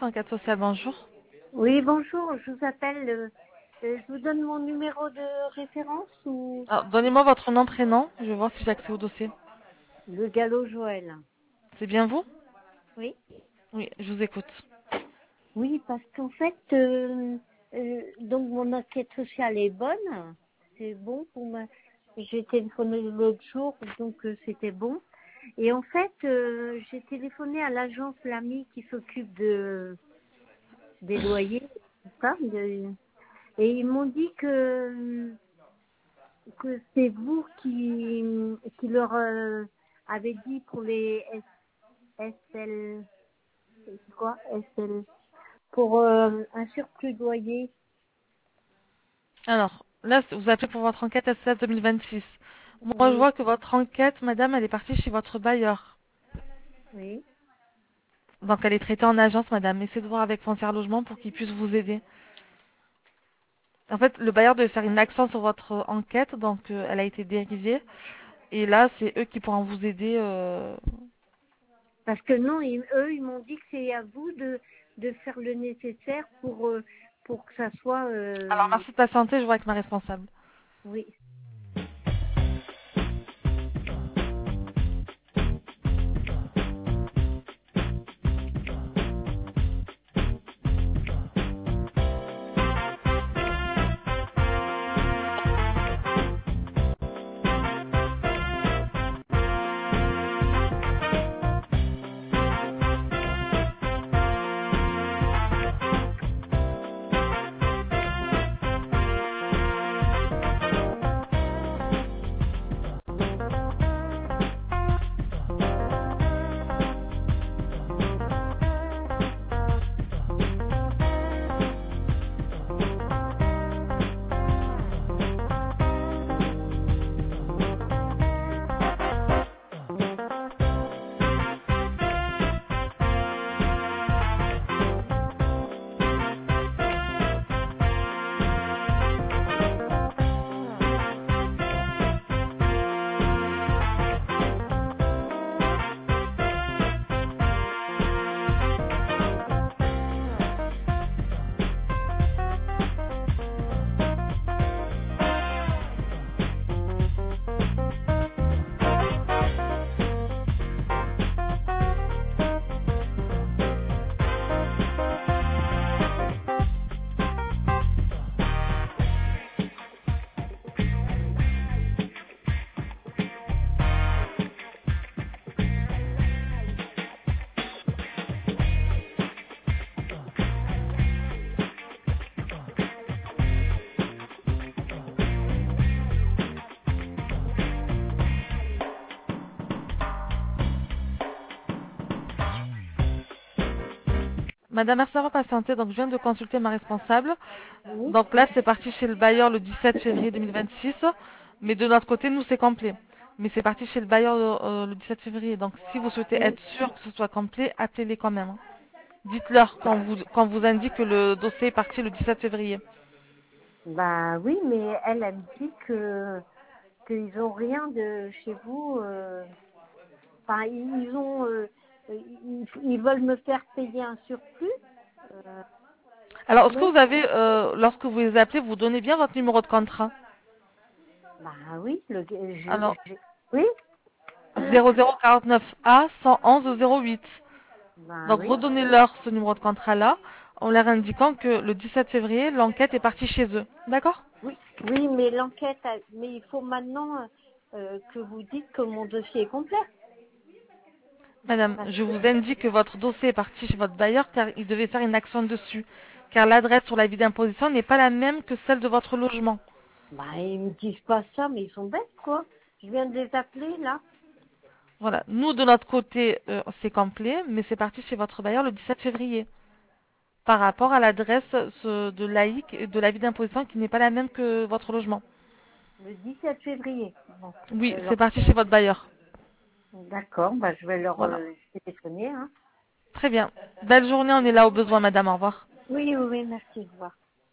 enquête sociale, bonjour. Oui, bonjour, je vous appelle. Je vous donne mon numéro de référence ou Alors, donnez-moi votre nom, prénom, je vais voir si j'ai accès au dossier. le galop Joël. C'est bien vous? Oui. Oui, je vous écoute. Oui, parce qu'en fait, donc mon enquête sociale est bonne. C'est bon pour moi. J'ai téléphoné l'autre jour, donc c'était bon. Et en fait, j'ai téléphoné à l'agence Lamy qui s'occupe des loyers, tout ça, et ils m'ont dit que c'est vous qui leur avez dit pour les SL, c'est quoi SL, pour un surplus de loyer. Alors, là, vous appelez pour votre enquête SCS 2026. Moi, je Oui, vois que votre enquête, madame, elle est partie chez votre bailleur. oui. Donc, elle est traitée en agence, madame. Essayez de voir avec Foncière Logement pour qu'il puisse vous aider. En fait, le bailleur devait faire une action sur votre enquête, donc elle a été dérivée. Et là, c'est eux qui pourront vous aider. Parce que non, eux, ils m'ont dit que c'est à vous de faire le nécessaire pour que ça soit, Alors, merci de patienter, je vois avec ma responsable. oui. Madame, merci d'avoir patienté. Donc, je viens de consulter ma responsable. Oui. Donc là, c'est parti chez le bailleur le 17 février 2026. Mais de notre côté, nous, c'est complet. Mais c'est parti chez le bailleur le 17 février. Donc, si vous souhaitez Oui. être sûr que ce soit complet, appelez-les quand même. Dites-leur quand vous indique que le dossier est parti le 17 février. Bah oui, mais elle me dit qu'ils ont rien de chez vous. Enfin, ils veulent me faire payer un surplus. Euh, Alors, est-ce que mais, vous avez, lorsque vous les appelez, vous donnez bien votre numéro de contrat? bah oui, Alors, oui, 0049A 111 08. bah Donc, oui, redonnez-leur ce numéro de contrat-là en leur indiquant que le 17 février, l'enquête est partie chez eux. D'accord? oui, oui, mais mais il faut maintenant que vous dites que mon dossier est complet. Madame, Parce je que, vous indique que votre dossier est parti chez votre bailleur car il devait faire une action dessus. Car l'adresse sur l'avis d'imposition n'est pas la même que celle de votre logement. bah ils me disent pas ça, mais ils sont bêtes quoi. Je viens de les appeler là. Voilà. Nous, de notre côté, c'est complet, mais c'est parti chez votre bailleur le 17 février. Par rapport à l'adresse de l'AIC et de l'avis d'imposition qui n'est pas la même que votre logement. Le 17 février. Bon, Oui, c'est parti chez votre bailleur. d'accord, bah je vais leur Voilà. téléphoner. Hein. Très bien. Belle journée, on est là au besoin, madame. Au revoir. Oui, oui, oui, merci, au revoir.